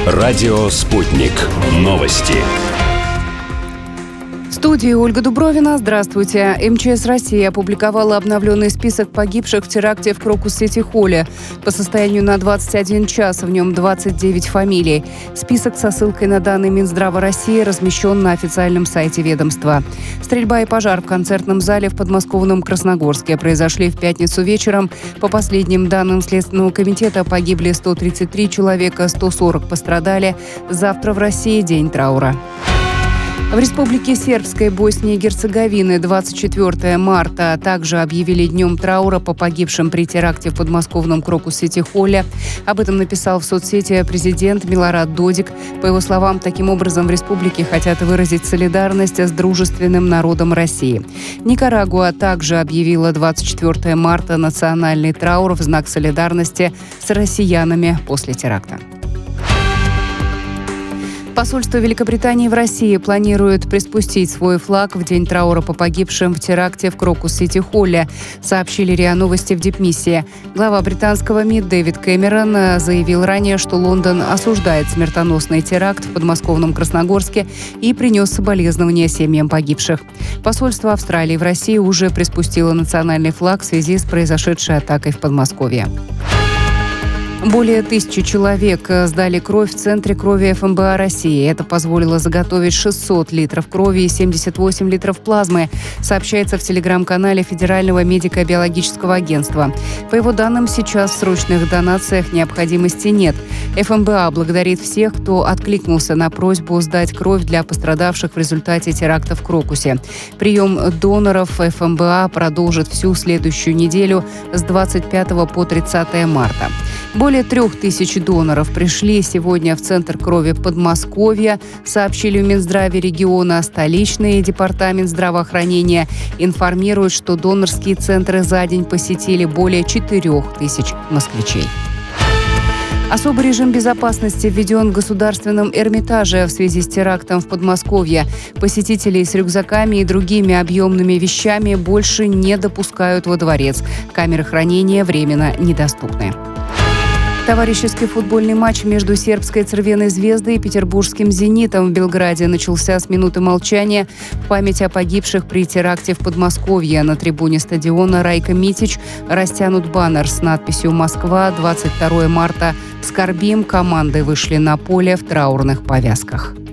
Радио «Спутник». Новости. В студии Ольга Дубровина. Здравствуйте. МЧС России опубликовала обновленный список погибших в теракте в Крокус-Сити-Холле. По состоянию на 21 час в нем 29 фамилий. Список со ссылкой на данные Минздрава России размещен на официальном сайте ведомства. Стрельба и пожар в концертном зале в подмосковном Красногорске произошли в пятницу вечером. По последним данным Следственного комитета погибли 133 человека, 140 пострадали. Завтра в России день траура. В Республике Сербской Боснии и Герцеговины 24 марта также объявили днем траура по погибшим при теракте в подмосковном Крокус-Сити-Холле. Об этом написал в соцсети президент Милорад Додик. По его словам, таким образом в республике хотят выразить солидарность с дружественным народом России. Никарагуа также объявила 24 марта национальный траур в знак солидарности с россиянами после теракта. Посольство Великобритании в России планирует приспустить свой флаг в день траура по погибшим в теракте в Крокус-Сити-Холле, сообщили РИА Новости в дипмиссии. Глава британского МИД Дэвид Кэмерон заявил ранее, что Лондон осуждает смертоносный теракт в подмосковном Красногорске и принес соболезнования семьям погибших. Посольство Австралии в России уже приспустило национальный флаг в связи с произошедшей атакой в Подмосковье. Более 1000 человек сдали кровь в Центре крови ФМБА России. Это позволило заготовить 600 литров крови и 78 литров плазмы, сообщается в телеграм-канале Федерального медико-биологического агентства. По его данным, сейчас в срочных донациях необходимости нет. ФМБА благодарит всех, кто откликнулся на просьбу сдать кровь для пострадавших в результате теракта в Крокусе. Прием доноров ФМБА продолжит всю следующую неделю с 25 по 30 марта. Более 3000 доноров пришли сегодня в Центр крови Подмосковья, сообщили в Минздраве региона. Столичный департамент здравоохранения информирует, что донорские центры за день посетили более 4000 москвичей. Особый режим безопасности введен в Государственном Эрмитаже в связи с терактом в Подмосковье. Посетителей с рюкзаками и другими объемными вещами больше не допускают во дворец. Камеры хранения временно недоступны. Товарищеский футбольный матч между сербской «Црвеной звездой» и петербургским «Зенитом» в Белграде начался с минуты молчания в память о погибших при теракте в Подмосковье. На трибуне стадиона Райко Митич растянут баннер с надписью «Москва, 22 марта. Скорбим». Команды вышли на поле в траурных повязках.